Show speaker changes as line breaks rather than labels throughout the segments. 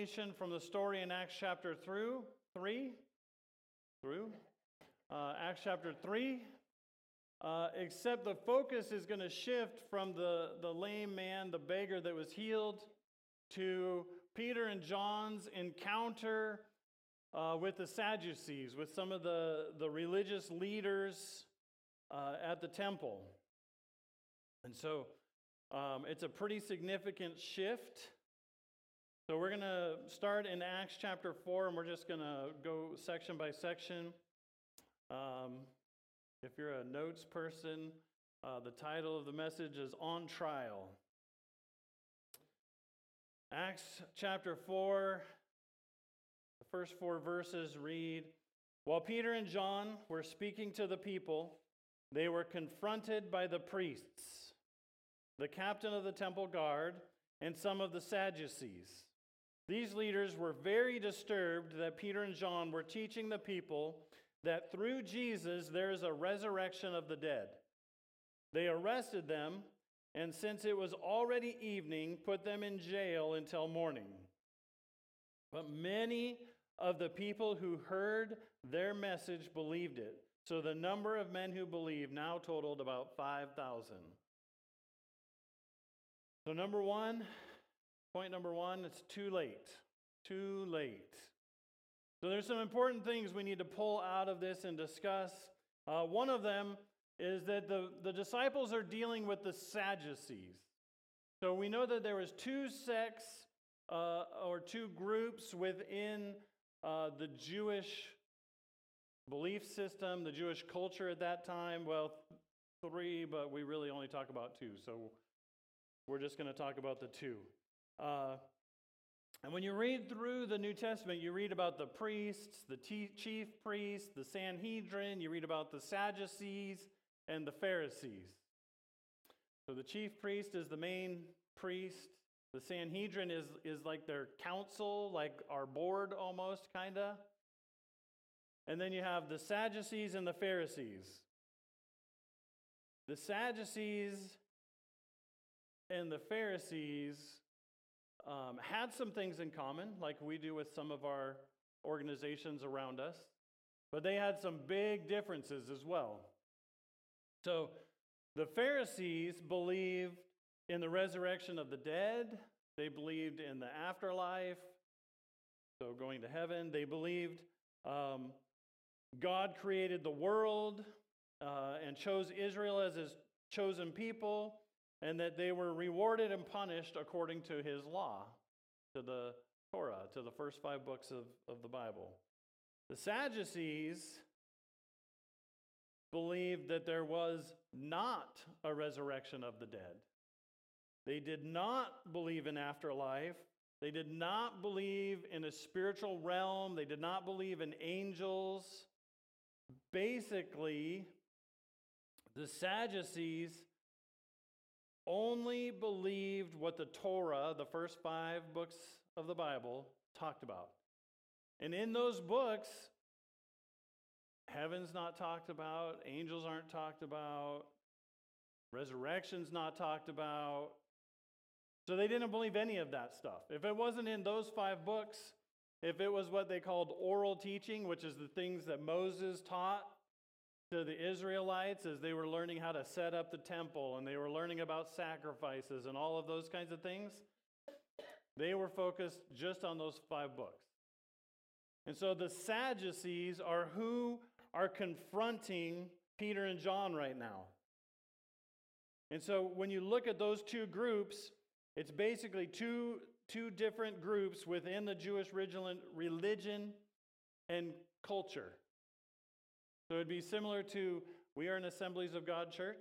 continuation from the story in Acts chapter 3, Acts chapter 3, except the focus is going to shift from the lame man, the beggar that was healed, to Peter and John's encounter with the Sadducees, with some of the religious leaders at the temple. And so it's a pretty significant shift. So we're going to start in Acts chapter 4, and we're just going to go section by section. If you're a notes person, the title of the message is On Trial. Acts chapter 4, the first 4 verses read, "While Peter and John were speaking to the people, they were confronted by the priests, the captain of the temple guard, and some of the Sadducees. These leaders were very disturbed that Peter and John were teaching the people that through Jesus there is a resurrection of the dead. They arrested them, and since it was already evening, put them in jail until morning. But many of the people who heard their message believed it. So the number of men who believed now totaled about 5,000. So point number one, it's too late. Too late. So there's some important things we need to pull out of this and discuss. One of them is that the disciples are dealing with the Sadducees. So we know that there was 2 sects or 2 groups within the Jewish belief system, the Jewish culture at that time. Well, 3, but we really only talk about 2. So we're just going to talk about the 2. And when you read through the New Testament, you read about the priests, the chief priests, the Sanhedrin, you read about the Sadducees and the Pharisees. So the chief priest is the main priest. The Sanhedrin is like their council, like our board almost, kind of. And then you have the Sadducees and the Pharisees. The Sadducees and the Pharisees had some things in common, like we do with some of our organizations around us, but they had some big differences as well. So the Pharisees believed in the resurrection of the dead. They believed in the afterlife, so going to heaven. They believed God created the world and chose Israel as his chosen people, and that they were rewarded and punished according to his law, to the Torah, to the first 5 books of the Bible. The Sadducees believed that there was not a resurrection of the dead. They did not believe in afterlife. They did not believe in a spiritual realm. They did not believe in angels. Basically, the Sadducees only believed what the Torah, the first 5 books of the Bible, talked about. And in those books, heaven's not talked about, angels aren't talked about, resurrection's not talked about. So they didn't believe any of that stuff. If it wasn't in those 5 books, if it was what they called oral teaching, which is the things that Moses taught to the Israelites as they were learning how to set up the temple and they were learning about sacrifices and all of those kinds of things, they were focused just on those 5 books. And so the Sadducees are who are confronting Peter and John right now. And so when you look at those 2 groups, it's basically two different groups within the Jewish religion and culture. So it'd be similar to, we are an Assemblies of God church.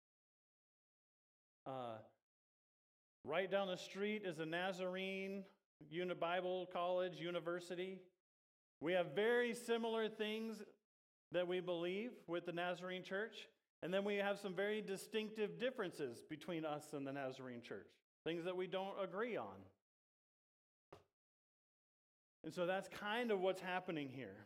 Right down the street is a Nazarene Bible College University. We have very similar things that we believe with the Nazarene church. And then we have some very distinctive differences between us and the Nazarene church. Things that we don't agree on. And so that's kind of what's happening here.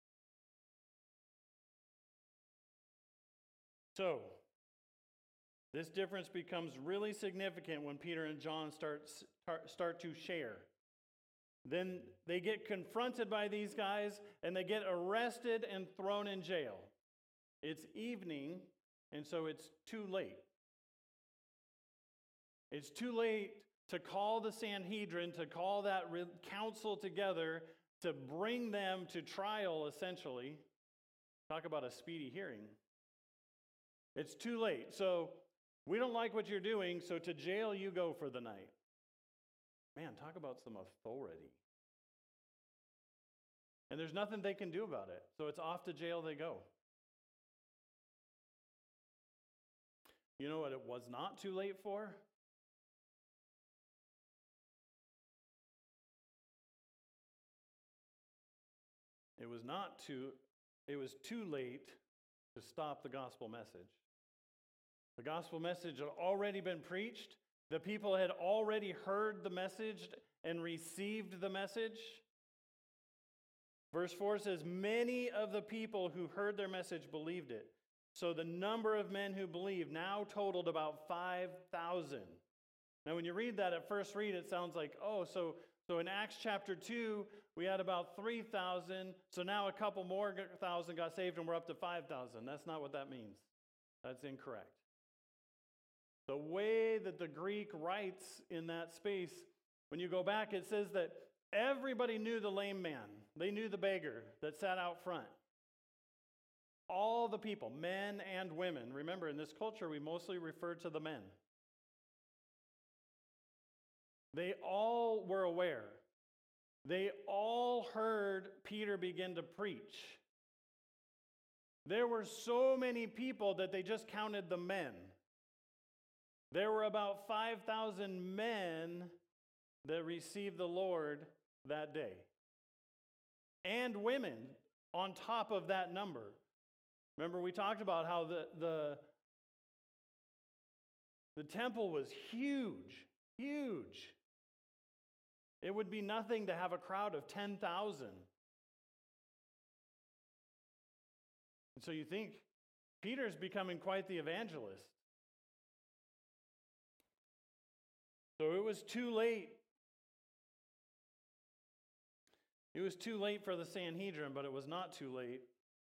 So, this difference becomes really significant when Peter and John start to share. Then they get confronted by these guys, and they get arrested and thrown in jail. It's evening, and so it's too late. It's too late to call the Sanhedrin, to call that council together, to bring them to trial, essentially. Talk about a speedy hearing. It's too late. So we don't like what you're doing, so to jail you go for the night. Man, talk about some authority. And there's nothing they can do about it. So it's off to jail they go. You know what it was not too late for? It was too late to stop the gospel message. The gospel message had already been preached. The people had already heard the message and received the message. Verse 4 says, many of the people who heard their message believed it. So the number of men who believed now totaled about 5,000. Now when you read that at first read, it sounds like, so in Acts chapter 2, we had about 3,000. So now a couple more thousand got saved and we're up to 5,000. That's not what that means. That's incorrect. The way that the Greek writes in that space, when you go back, it says that everybody knew the lame man. They knew the beggar that sat out front. All the people, men and women. Remember, in this culture, we mostly refer to the men. They all were aware. They all heard Peter begin to preach. There were so many people that they just counted the men. There were about 5,000 men that received the Lord that day. And women on top of that number. Remember, we talked about how the temple was huge, huge. It would be nothing to have a crowd of 10,000. And so you think Peter's becoming quite the evangelist. So it was too late. It was too late for the Sanhedrin, but it was not too late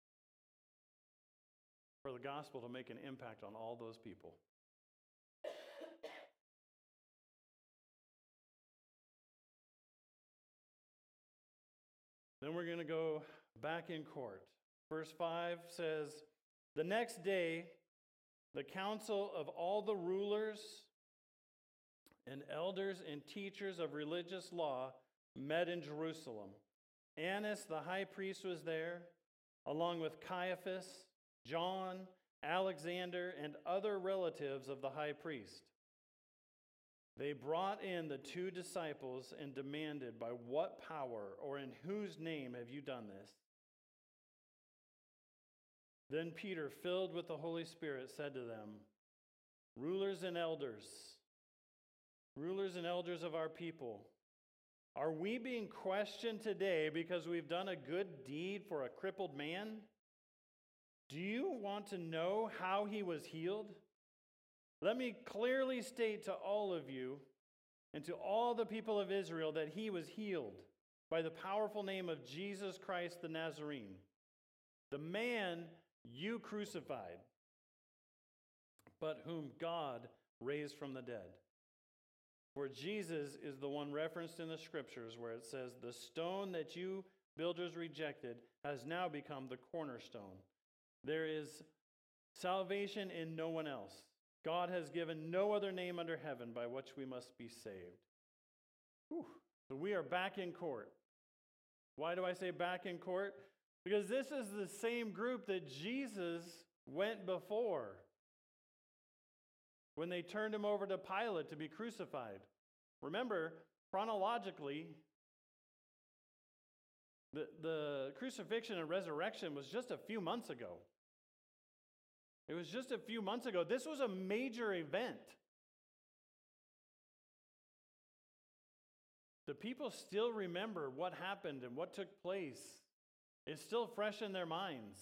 for the gospel to make an impact on all those people. Then we're going to go back in court. Verse 5 says, the next day, the council of all the rulers and elders and teachers of religious law met in Jerusalem. Annas, the high priest, was there, along with Caiaphas, John, Alexander, and other relatives of the high priest. They brought in the 2 disciples and demanded, by what power or in whose name have you done this? Then Peter, filled with the Holy Spirit, said to them, rulers and elders of our people, are we being questioned today because we've done a good deed for a crippled man? Do you want to know how he was healed? Let me clearly state to all of you and to all the people of Israel that he was healed by the powerful name of Jesus Christ the Nazarene, the man you crucified, but whom God raised from the dead. For Jesus is the one referenced in the scriptures where it says, the stone that you builders rejected has now become the cornerstone. There is salvation in no one else. God has given no other name under heaven by which we must be saved. Whew. So we are back in court. Why do I say back in court? Because this is the same group that Jesus went before when they turned him over to Pilate to be crucified. Remember, chronologically, the crucifixion and resurrection was just a few months ago. It was just a few months ago. This was a major event. The people still remember what happened and what took place. It's still fresh in their minds.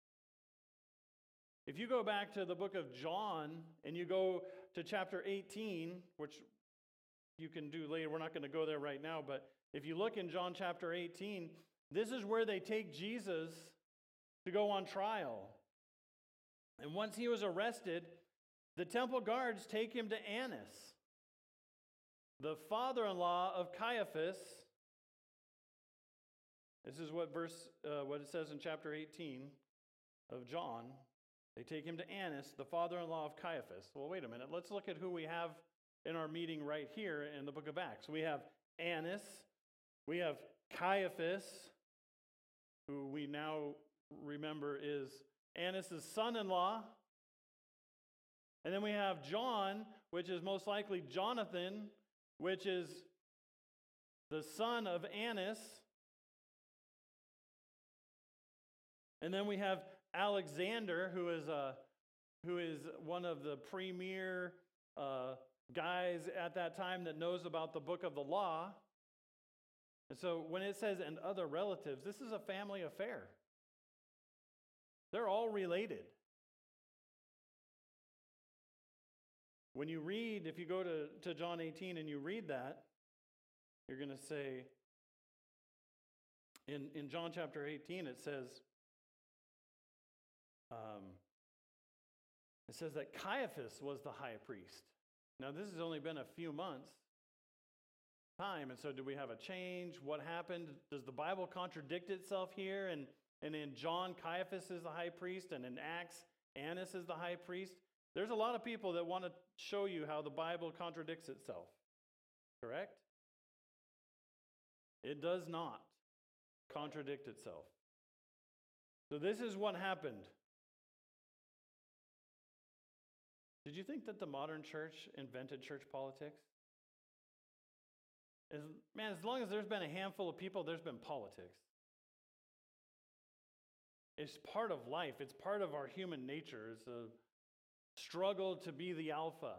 If you go back to the book of John and you go to chapter 18, which you can do later, we're not going to go there right now, but If you look in John chapter 18, this is where they take Jesus to go on trial. And once he was arrested, the temple guards take him to Annas, the father-in-law of Caiaphas. This is what it says in chapter 18 of John. They take him to Annas, the father-in-law of Caiaphas. Well, wait a minute. Let's look at who we have in our meeting right here in the book of Acts. We have Annas. We have Caiaphas, who we now remember is Annas' son-in-law. And then we have John, which is most likely Jonathan, which is the son of Annas. And then we have Alexander, who is one of the premier guys at that time that knows about the book of the law. And so when it says, and other relatives, this is a family affair. They're all related. When you read, if you go to John 18 and you read that, you're going to say, in John chapter 18, it says that Caiaphas was the high priest. Now, this has only been a few months' time, and so do we have a change? What happened? Does the Bible contradict itself here? And in John, Caiaphas is the high priest, and in Acts, Annas is the high priest. There's a lot of people that want to show you how the Bible contradicts itself. Correct? It does not contradict itself. So this is what happened. Did you think that the modern church invented church politics? As long as there's been a handful of people, there's been politics. It's part of life. It's part of our human nature. It's a struggle to be the alpha.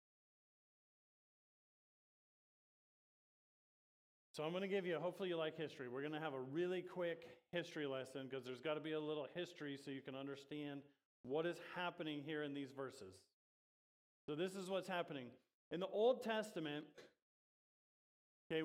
So I'm going to give you, hopefully you like history. We're going to have a really quick history lesson because there's got to be a little history so you can understand what is happening here in these verses. So this is what's happening. In the Old Testament, okay,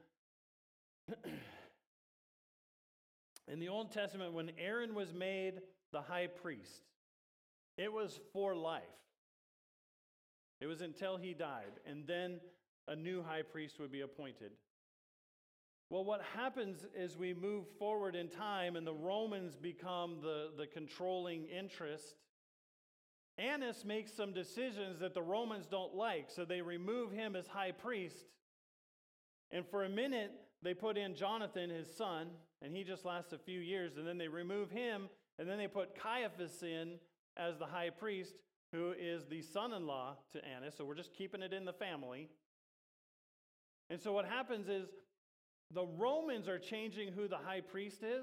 in the Old Testament, when Aaron was made the high priest, it was for life. It was until he died, and then a new high priest would be appointed. Well, what happens is we move forward in time, and the Romans become the controlling interest. Annas makes some decisions that the Romans don't like, so they remove him as high priest. And for a minute, they put in Jonathan, his son, and he just lasts a few years, and then they remove him, and then they put Caiaphas in as the high priest, who is the son-in-law to Annas, so we're just keeping it in the family. And so what happens is the Romans are changing who the high priest is,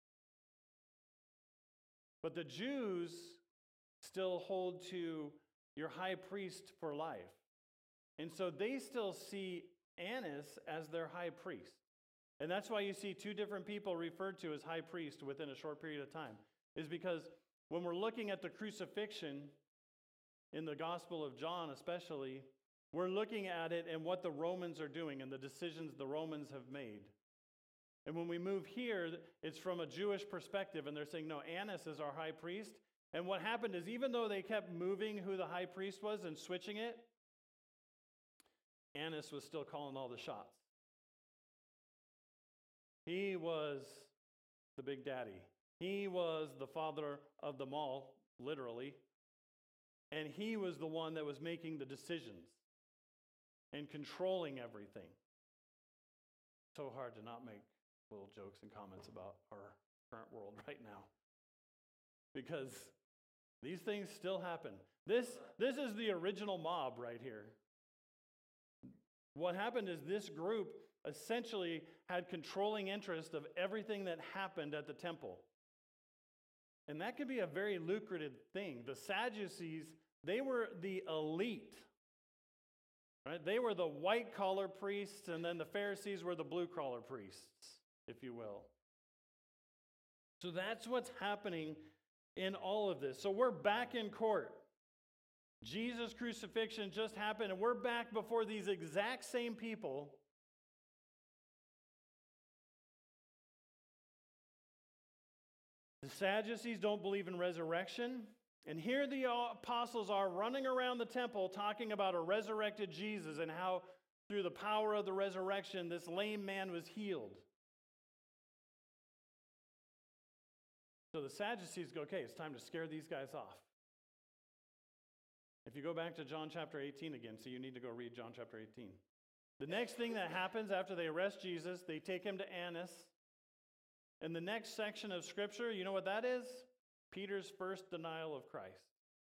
but the Jews still hold to your high priest for life. And so they still see Annas as their high priest. And that's why you see two different people referred to as high priest within a short period of time, is because when we're looking at the crucifixion in the Gospel of John especially, we're looking at it and what the Romans are doing and the decisions the Romans have made. And when we move here, it's from a Jewish perspective, and they're saying, no, Annas is our high priest. And what happened is, even though they kept moving who the high priest was and switching it, Annas was still calling all the shots. He was the big daddy. He was the father of them all, literally. And he was the one that was making the decisions and controlling everything. So hard to not make little jokes and comments about our current world right now, because these things still happen. This is the original mob right here. What happened is this group essentially had controlling interest of everything that happened at the temple. And that could be a very lucrative thing. The Sadducees, they were the elite. Right? They were the white-collar priests, and then the Pharisees were the blue-collar priests, if you will. So that's what's happening in all of this. So we're back in court. Jesus' crucifixion just happened, and we're back before these exact same people The Sadducees don't believe in resurrection. And here the apostles are running around the temple talking about a resurrected Jesus and how through the power of the resurrection, this lame man was healed. So the Sadducees go, okay, it's time to scare these guys off. If you go back to John chapter 18 again, so you need to go read John chapter 18. The next thing that happens after they arrest Jesus, they take him to Annas. And the next section of Scripture, you know what that is? Peter's first denial of Christ.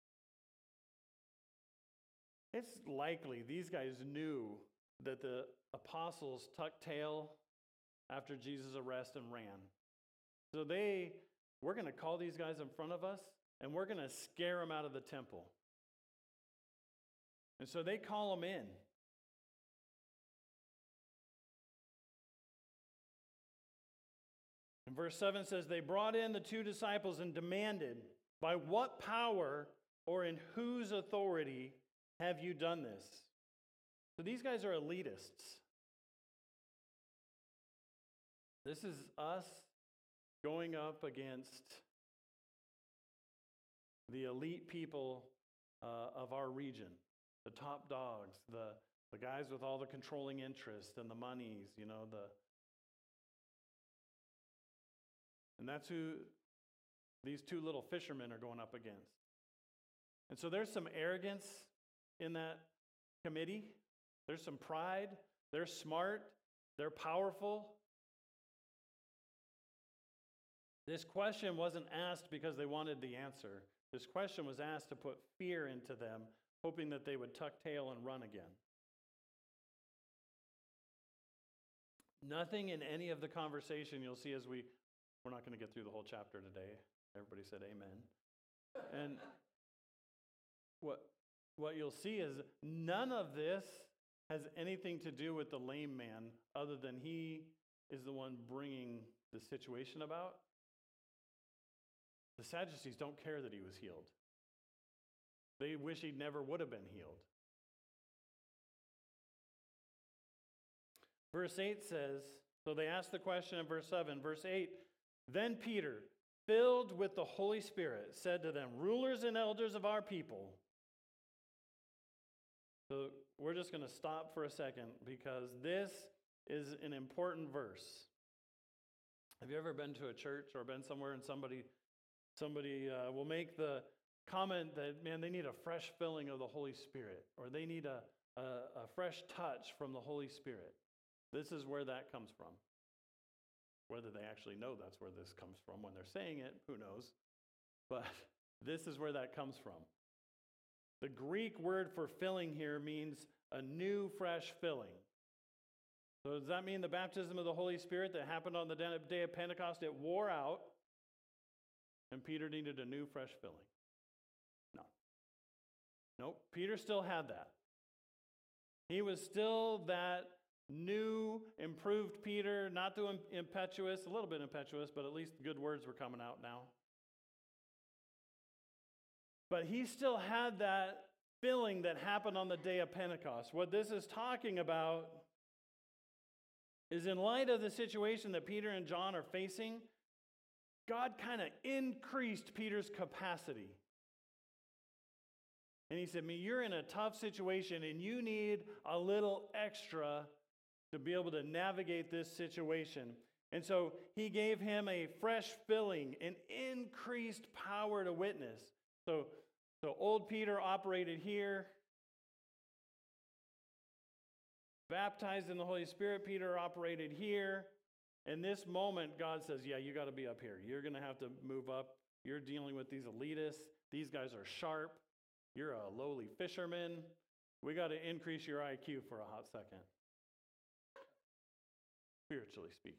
It's likely these guys knew that the apostles tucked tail after Jesus' arrest and ran. So we're going to call these guys in front of us, and we're going to scare them out of the temple. And so they call them in. And verse 7 says, they brought in the two disciples and demanded, by what power or in whose authority have you done this? So these guys are elitists. This is us going up against the elite people of our region, the top dogs, the guys with all the controlling interest and the monies, and that's who these two little fishermen are going up against. And so there's some arrogance in that committee. There's some pride. They're smart. They're powerful. This question wasn't asked because they wanted the answer. This question was asked to put fear into them, hoping that they would tuck tail and run again. Nothing in any of the conversation you'll see as we're not going to get through the whole chapter today. Everybody said amen. And what you'll see is none of this has anything to do with the lame man other than he is the one bringing the situation about. The Sadducees don't care that he was healed. They wish he never would have been healed. Verse 8 says, so they asked the question in verse 7. Verse 8, then Peter, filled with the Holy Spirit, said to them, rulers and elders of our people. So we're just going to stop for a second because this is an important verse. Have you ever been to a church or been somewhere and somebody will make the comment that, man, they need a fresh filling of the Holy Spirit, or they need a fresh touch from the Holy Spirit? This is where that comes from. Whether they actually know that's where this comes from when they're saying it, who knows? But this is where that comes from. The Greek word for filling here means a new, fresh filling. So does that mean the baptism of the Holy Spirit that happened on the day of Pentecost, it wore out, and Peter needed a new, fresh filling? No. Nope, Peter still had that. He was still that new, improved Peter, not too impetuous, a little bit impetuous, but at least good words were coming out now. But he still had that filling that happened on the day of Pentecost. What this is talking about is, in light of the situation that Peter and John are facing, God kind of increased Peter's capacity. And he said, you're in a tough situation and you need a little extra to be able to navigate this situation. And so he gave him a fresh filling, an increased power to witness. So old Peter operated here. Baptized in the Holy Spirit, Peter operated here. In this moment, God says, yeah, you got to be up here. You're going to have to move up. You're dealing with these elitists. These guys are sharp. You're a lowly fisherman. We got to increase your IQ for a hot second. Spiritually speaking.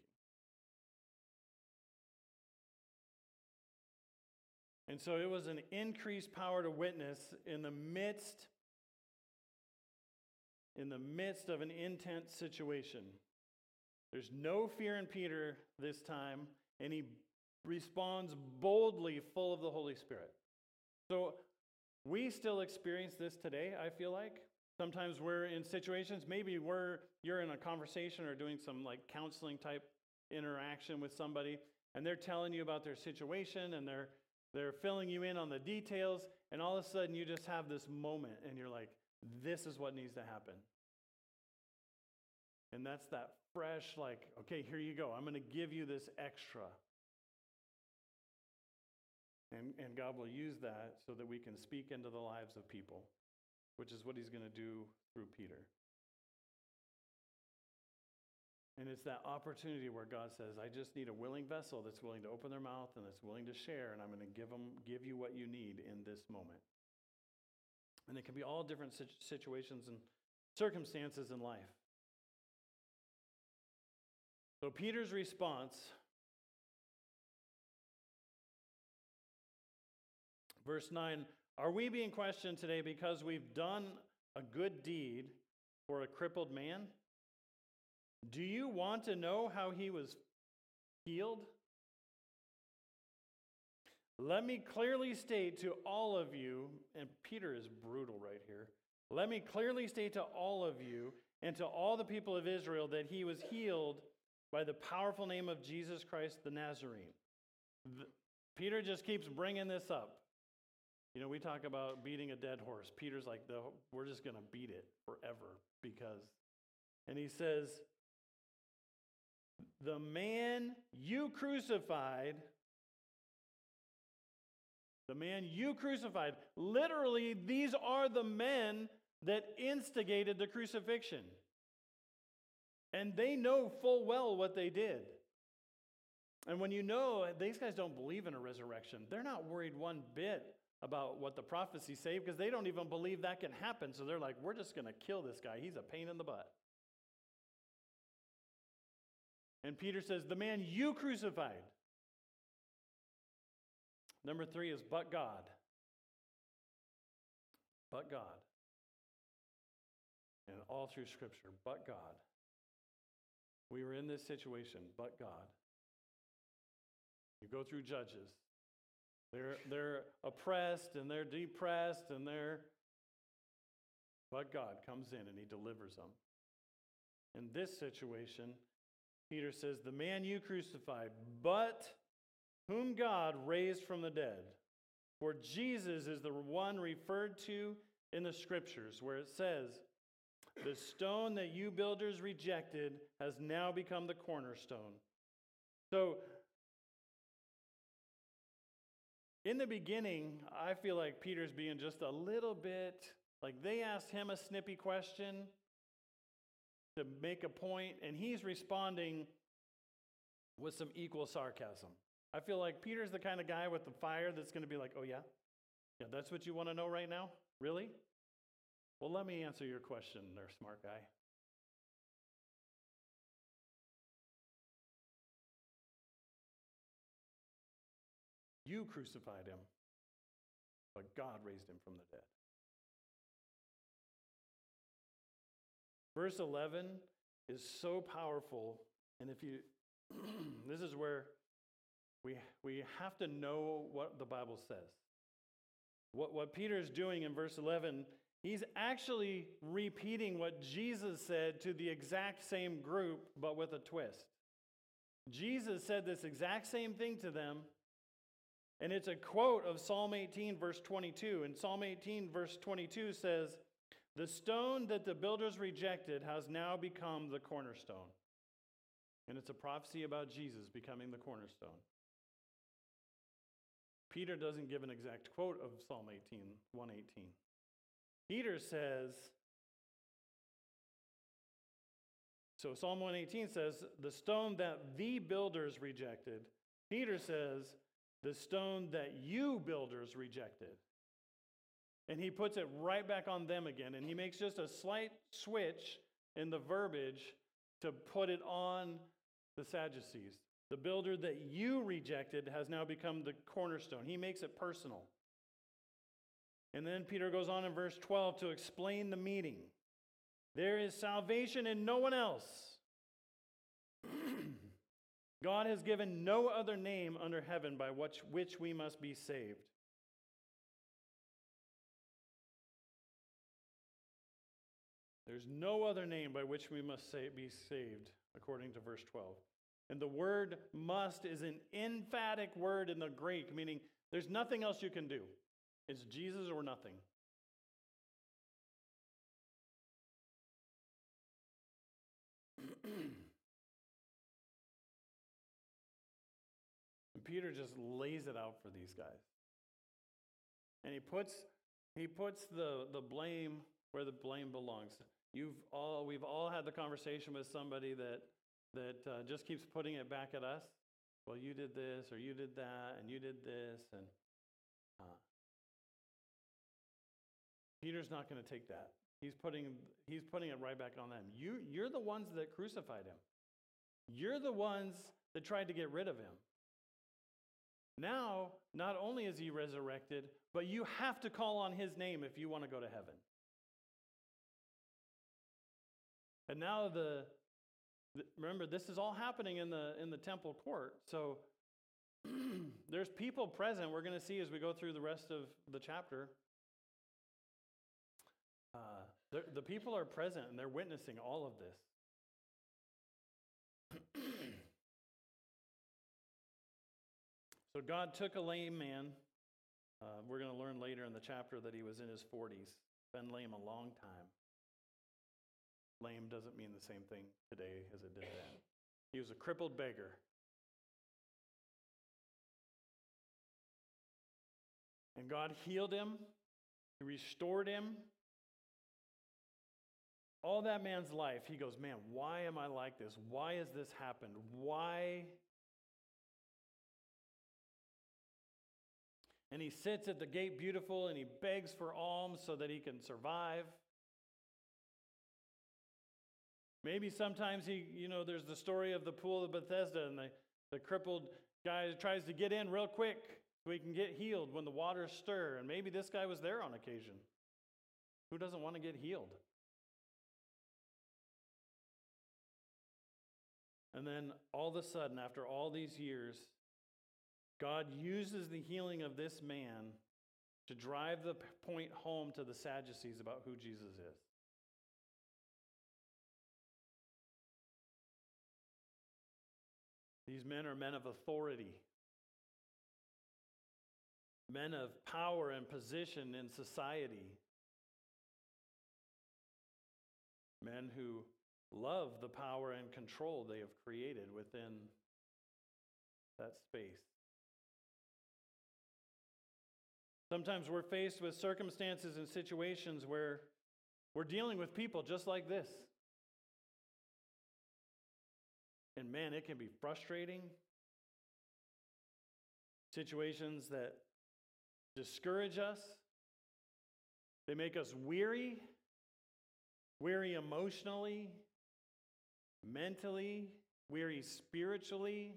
And so it was an increased power to witness in the midst of an intense situation. There's no fear in Peter this time, and he responds boldly, full of the Holy Spirit. So we still experience this today, I feel like. Sometimes we're in situations, maybe you're in a conversation or doing some like counseling type interaction with somebody, and they're telling you about their situation, and they're filling you in on the details, and all of a sudden you just have this moment, and you're like, this is what needs to happen. And that's that fresh, like, okay, here you go. I'm going to give you this extra. And God will use that so that we can speak into the lives of people, which is what he's going to do through Peter. And it's that opportunity where God says, I just need a willing vessel that's willing to open their mouth and that's willing to share, and I'm going to give you what you need in this moment. And it can be all different situations and circumstances in life. So Peter's response, verse 9, are we being questioned today because we've done a good deed for a crippled man? Do you want to know how he was healed? Let me clearly state to all of you, and Peter is brutal right here. Let me clearly state to all of you and to all the people of Israel that he was healed by the powerful name of Jesus Christ the Nazarene. Peter just keeps bringing this up. You know, we talk about beating a dead horse. Peter's like, we're just going to beat it forever because, and he says, the man you crucified, literally, these are the men that instigated the crucifixion. And they know full well what they did. And when you know these guys don't believe in a resurrection, they're not worried one bit about what the prophecies say because they don't even believe that can happen. So they're like, we're just going to kill this guy. He's a pain in the butt. And Peter says, the man you crucified. Number 3 is but God. But God. And all through Scripture, but God. We were in this situation, but God. You go through Judges. They're oppressed and they're depressed and but God comes in and he delivers them. In this situation, Peter says, the man you crucified, but whom God raised from the dead. For Jesus is the one referred to in the Scriptures where it says, the stone that you builders rejected has now become the cornerstone. So, in the beginning, I feel like Peter's being just a little bit, like they asked him a snippy question to make a point, and he's responding with some equal sarcasm. I feel like Peter's the kind of guy with the fire that's going to be like, oh yeah? Yeah, that's what you want to know right now? Really? Well, let me answer your question there, smart guy. You crucified him, but God raised him from the dead. Verse 11 is so powerful, and if you, this is where we have to know what the Bible says. What Peter's doing in verse 11, he's actually repeating what Jesus said to the exact same group, but with a twist. Jesus said this exact same thing to them, and it's a quote of Psalm 18, verse 22. And Psalm 18, verse 22 says, the stone that the builders rejected has now become the cornerstone. And it's a prophecy about Jesus becoming the cornerstone. Peter doesn't give an exact quote of Psalm 18, 118. Peter says, so Psalm 118 says, the stone that the builders rejected. Peter says, the stone that you builders rejected. And he puts it right back on them again. And he makes just a slight switch in the verbiage to put it on the Sadducees. The builder that you rejected has now become the cornerstone. He makes it personal. And then Peter goes on in verse 12 to explain the meaning. There is salvation in no one else. God has given no other name under heaven by which we must be saved. There's no other name by which we must be saved, according to verse 12. And the word must is an emphatic word in the Greek, meaning there's nothing else you can do. It's Jesus or nothing. And Peter just lays it out for these guys. And he puts the blame where the blame belongs. We've all had the conversation with somebody that just keeps putting it back at us. Well, you did this, or you did that, and you did this, and Peter's not going to take that. He's putting it right back on them. You're the ones that crucified him. You're the ones that tried to get rid of him. Now, not only is he resurrected, but you have to call on his name if you want to go to heaven. And now remember, this is all happening in the temple court. So there's people present. We're going to see as we go through the rest of the chapter. The people are present and they're witnessing all of this. So God took a lame man. We're going to learn later in the chapter that he was in his 40s. Been lame a long time. Lame doesn't mean the same thing today as it did then. He was a crippled beggar. And God healed him. He restored him. All that man's life, he goes, man, why am I like this? Why has this happened? Why? And he sits at the gate beautiful and he begs for alms so that he can survive. Maybe sometimes there's the story of the pool of Bethesda and the crippled guy tries to get in real quick so he can get healed when the waters stir. And maybe this guy was there on occasion. Who doesn't want to get healed? And then all of a sudden, after all these years, God uses the healing of this man to drive the point home to the Sadducees about who Jesus is. These men are men of authority, men of power and position in society, men who love the power and control they have created within that space. Sometimes we're faced with circumstances and situations where we're dealing with people just like this. And man, it can be frustrating. Situations that discourage us. They make us weary emotionally, mentally, weary spiritually.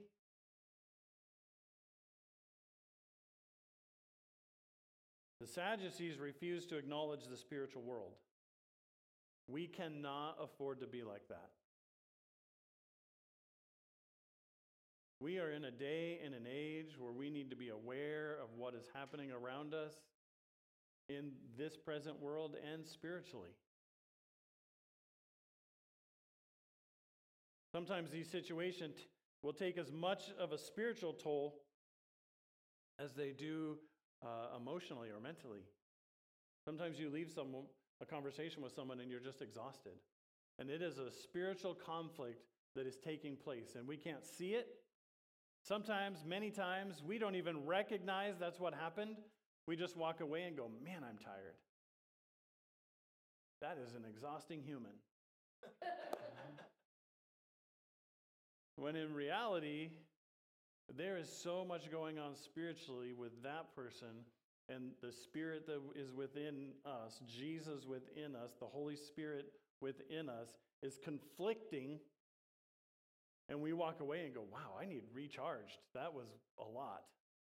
The Sadducees refuse to acknowledge the spiritual world. We cannot afford to be like that. We are in a day and an age where we need to be aware of what is happening around us in this present world and spiritually. Sometimes these situations will take as much of a spiritual toll as they do emotionally or mentally. Sometimes you leave a conversation with someone and you're just exhausted. And it is a spiritual conflict that is taking place, and we can't see it. Sometimes, many times, we don't even recognize that's what happened. We just walk away and go, man, I'm tired. That is an exhausting human. When in reality, there is so much going on spiritually with that person, and the Spirit that is within us, Jesus within us, the Holy Spirit within us, is conflicting. And we walk away and go, wow, I need recharged. That was a lot.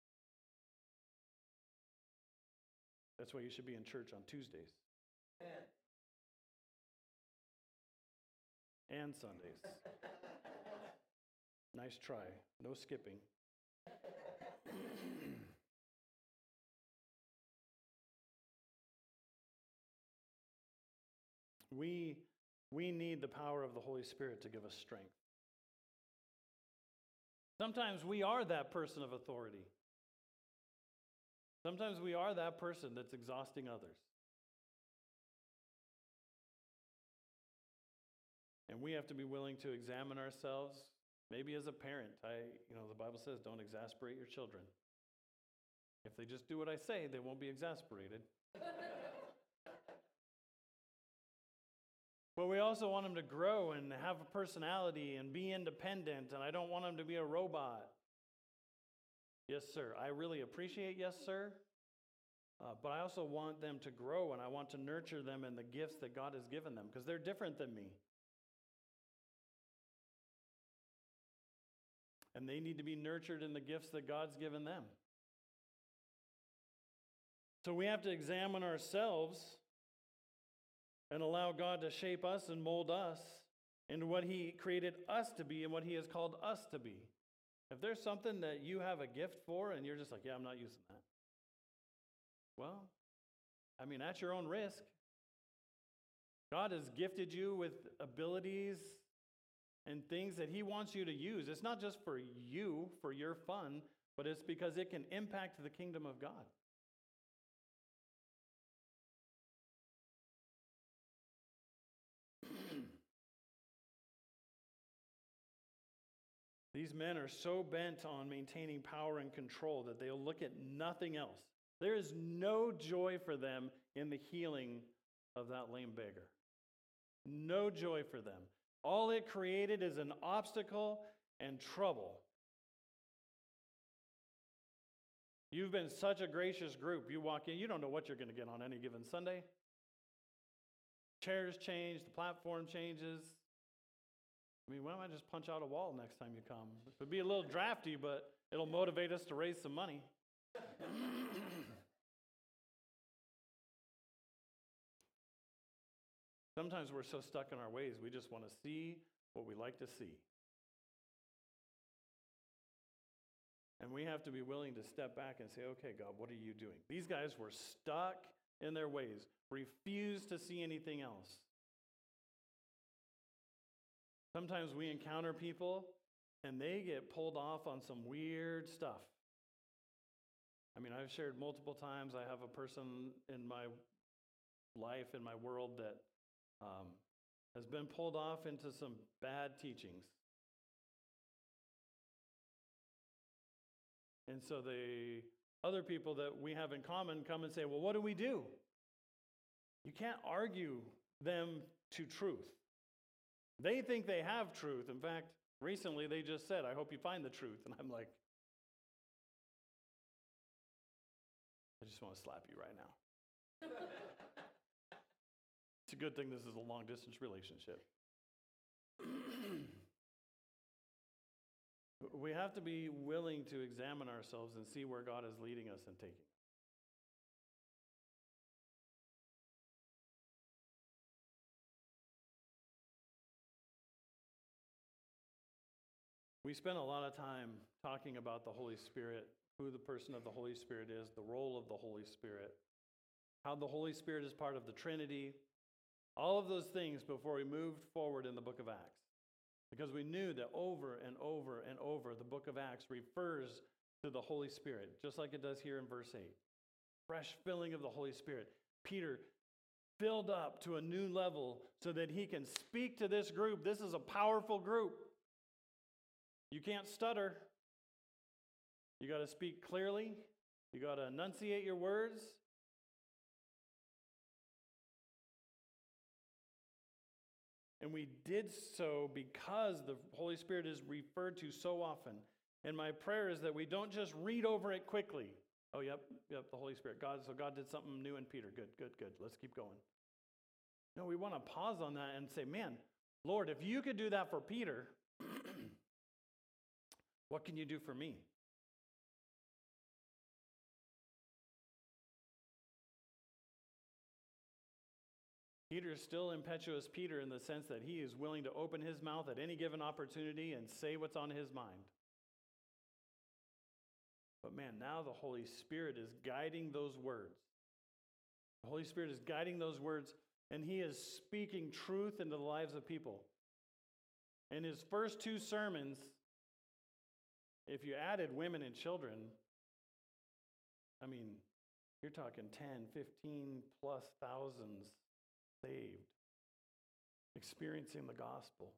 That's why you should be in church on Tuesdays. And Sundays. Nice try. No skipping. We need the power of the Holy Spirit to give us strength. Sometimes we are that person of authority. Sometimes we are that person that's exhausting others. And we have to be willing to examine ourselves, maybe as a parent. The Bible says, don't exasperate your children. If they just do what I say, they won't be exasperated. But we also want them to grow and have a personality and be independent, and I don't want them to be a robot. Yes, sir. I really appreciate yes, sir. But I also want them to grow, and I want to nurture them in the gifts that God has given them, because they're different than me. And they need to be nurtured in the gifts that God's given them. So we have to examine ourselves and allow God to shape us and mold us into what He created us to be and what He has called us to be. If there's something that you have a gift for and you're just like, yeah, I'm not using that. Well, at your own risk. God has gifted you with abilities and things that He wants you to use. It's not just for you, for your fun, but it's because it can impact the kingdom of God. These men are so bent on maintaining power and control that they'll look at nothing else. There is no joy for them in the healing of that lame beggar. No joy for them. All it created is an obstacle and trouble. You've been such a gracious group. You walk in, you don't know what you're going to get on any given Sunday. Chairs change, the platform changes. Why don't I just punch out a wall next time you come? It'll be a little drafty, but it'll motivate us to raise some money. Sometimes we're so stuck in our ways, we just want to see what we like to see. And we have to be willing to step back and say, okay, God, what are you doing? These guys were stuck in their ways, refused to see anything else. Sometimes we encounter people and they get pulled off on some weird stuff. I've shared multiple times, I have a person in my life, in my world that has been pulled off into some bad teachings. And so the other people that we have in common come and say, well, what do we do? You can't argue them to truth. They think they have truth. In fact, recently they just said, I hope you find the truth. And I'm like, I just want to slap you right now. It's a good thing this is a long-distance relationship. We have to be willing to examine ourselves and see where God is leading us and taking us. We spend a lot of time talking about the Holy Spirit, who the person of the Holy Spirit is, the role of the Holy Spirit, how the Holy Spirit is part of the Trinity, all of those things before we moved forward in the book of Acts. Because we knew that over and over and over, the book of Acts refers to the Holy Spirit, just like it does here in verse 8. Fresh filling of the Holy Spirit. Peter filled up to a new level so that he can speak to this group. This is a powerful group. You can't stutter. You got to speak clearly. You got to enunciate your words. And we did so because the Holy Spirit is referred to so often. And my prayer is that we don't just read over it quickly. Oh, yep, the Holy Spirit. God did something new in Peter. Good. Let's keep going. No, we want to pause on that and say, man, Lord, if you could do that for Peter, what can you do for me? Peter's still impetuous Peter in the sense that he is willing to open his mouth at any given opportunity and say what's on his mind. But man, now the Holy Spirit is guiding those words. The Holy Spirit is guiding those words, and he is speaking truth into the lives of people. In his first two sermons, if you added women and children, I mean, you're talking 10, 15 plus thousands saved, experiencing the gospel.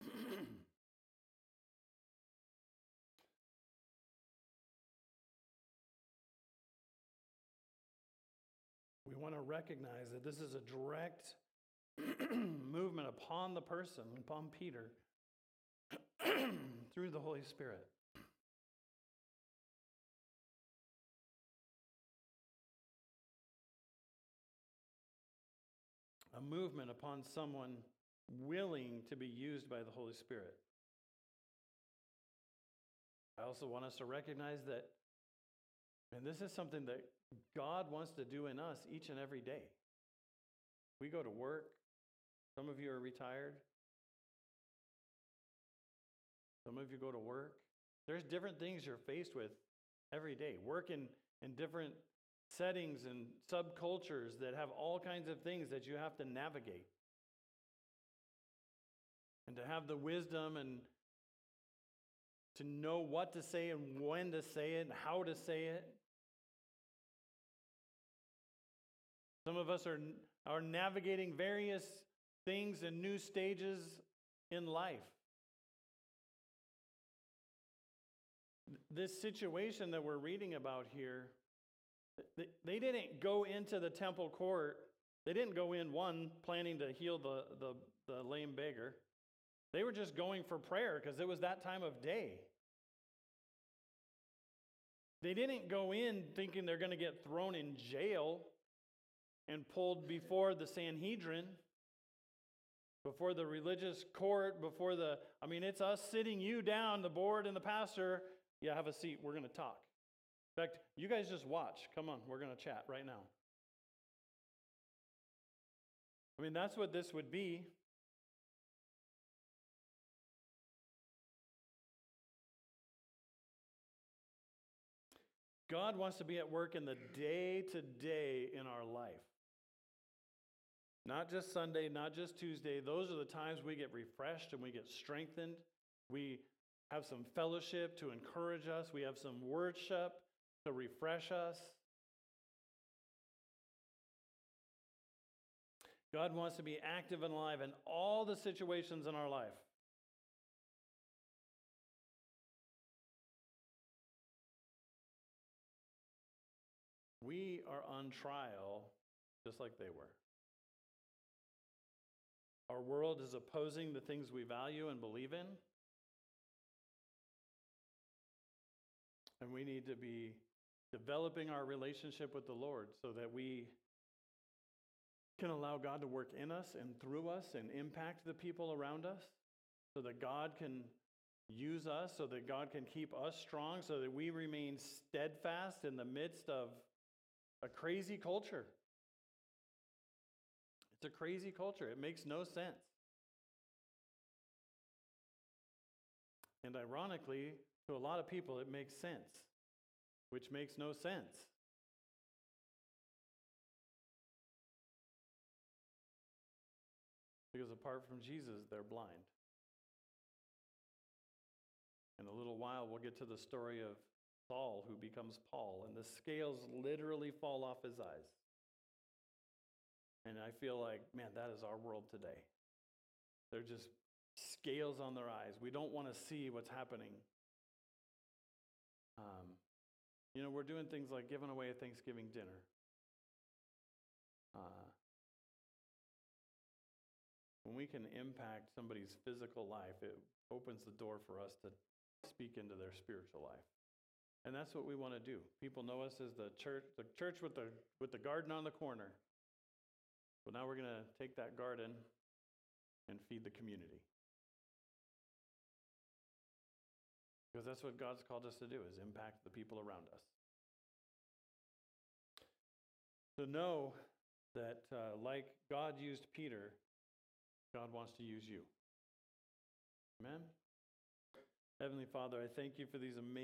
We want to recognize that this is a direct movement upon the person, upon Peter, through the Holy Spirit. A movement upon someone willing to be used by the Holy Spirit. I also want us to recognize that, and this is something that God wants to do in us each and every day. We go to work. Some of you are retired. Some of you go to work. There's different things you're faced with every day. Work in different settings and subcultures that have all kinds of things that you have to navigate. And to have the wisdom and to know what to say and when to say it and how to say it. Some of us are navigating various things and new stages in life. This situation that we're reading about here, they didn't go into the temple court. They didn't go in, one, planning to heal the lame beggar. They were just going for prayer because it was that time of day. They didn't go in thinking they're going to get thrown in jail and pulled before the Sanhedrin, before the religious court, it's us sitting you down, the board and the pastor. Yeah, have a seat. We're going to talk. In fact, you guys just watch. Come on, we're going to chat right now. That's what this would be. God wants to be at work in the day-to-day in our life. Not just Sunday, not just Tuesday. Those are the times we get refreshed and we get strengthened. We have some fellowship to encourage us. We have some worship to refresh us. God wants to be active and alive in all the situations in our life. We are on trial just like they were. Our world is opposing the things we value and believe in. And we need to be developing our relationship with the Lord so that we can allow God to work in us and through us and impact the people around us, so that God can use us, so that God can keep us strong, so that we remain steadfast in the midst of a crazy culture. It's a crazy culture. It makes no sense. And ironically, to a lot of people, it makes sense, which makes no sense. Because apart from Jesus, they're blind. In a little while, we'll get to the story of Saul, who becomes Paul, and the scales literally fall off his eyes. And I feel like, man, that is our world today. They're just scales on their eyes. We don't want to see what's happening. We're doing things like giving away a Thanksgiving dinner. When we can impact somebody's physical life, it opens the door for us to speak into their spiritual life. And that's what we want to do. People know us as the church with the garden on the corner. Well, now we're going to take that garden and feed the community. Because that's what God's called us to do, is impact the people around us. So know that like God used Peter, God wants to use you. Amen? Heavenly Father, I thank you for these amazing